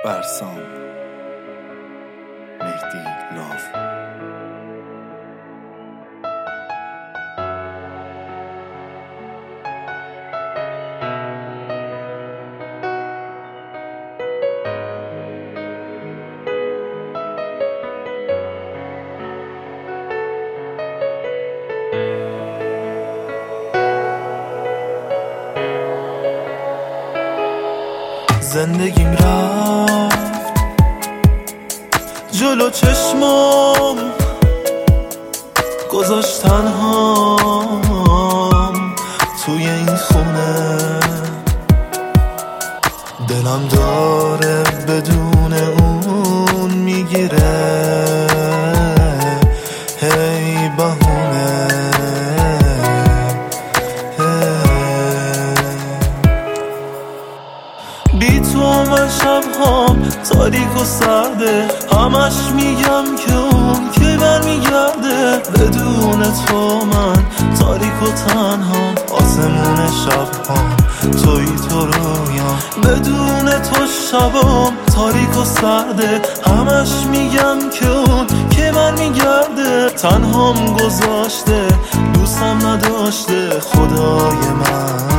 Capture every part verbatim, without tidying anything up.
برسام مهدی لاف. زندگیم رفت جلو چشمام، گذاشت تنهام توی این خونه. دلم داره بدون اون میگیره هی بهونه. بی تو من شبهام تاریک و سرده، همش میگم که اون که برمیگرده. بدون تو من تاریک و تنهام، آسمون شبهام توی تو رویام. بدون تو شبام تاریک و سرده، همش میگم که اون که برمیگرده. تنهام گذاشته دوستم نداشته خدای من.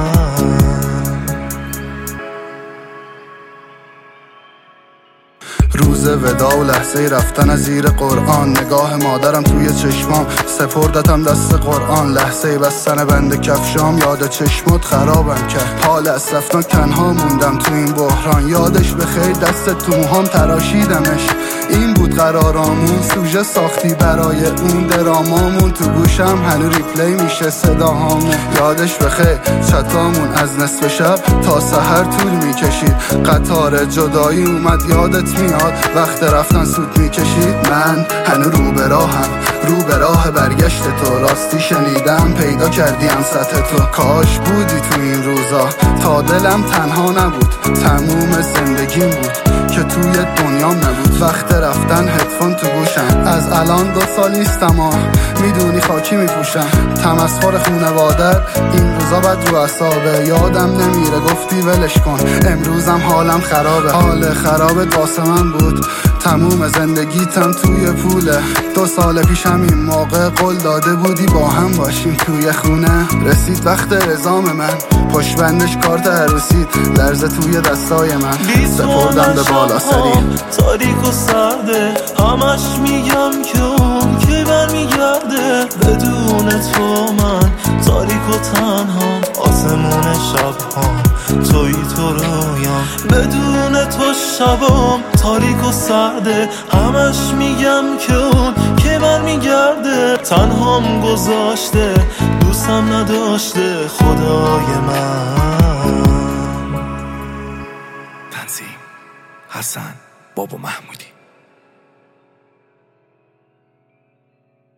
روز ودا و لحظه رفتن از زیر قرآن، نگاه مادرم توی چشمام، سپردتم دست قرآن. لحظه بستن بند کفشام یاد چشمات خرابم کرد. حال از رفتن تنها موندم تو این بحران. یادش بخیر دست تو موهام تراشیدمش، این بود قرارامون. سوژه ساختی برای اون درامامون، تو گوشم هنو ریپلی میشه صداهامون. یادش بخیر چتامون از نصف شب تا سحر طول میکشید. قطار جدایی اومد یادت میاد، وقت رفتن سود میکشید. من هنو رو به راهم، رو به راه برگشت تو. راستی شنیدم پیدا کردیم سطح تو. کاش بودی تو این روزا تا دلم تنها نبود. تموم زندگیم بود که توی دنیام نبود. وقت رفتن هدفون تو گوشم، از الان دو سال نیستم ها، میدونی خاکی میپوشم. تمسخر خونوادر این روزا بد رو اعصابه. یادم نمیره گفتی ولش کن، امروزم حالم خرابه. حال خرابت واسه من بود، تموم زندگیتم توی پوله. دو سال پیشم این موقع قول داده بودی با هم باشیم توی خونه. رسید وقت اعزام من، پشت بندش کارت عروسید، لرزه توی دستای من، سپردم به بالا سری. تاریک و سرده، همش میگم که اون که برمیگرده. بدون تو من تاریک و تنهام، آسمون شبهام توی تو رویام. بدون تو شبام تاریک و سرده، همش میگم که اون که برمیگرده. تنهام گذاشته دوستم نداشته خدای من. تنظیم حسن بابا محمودی.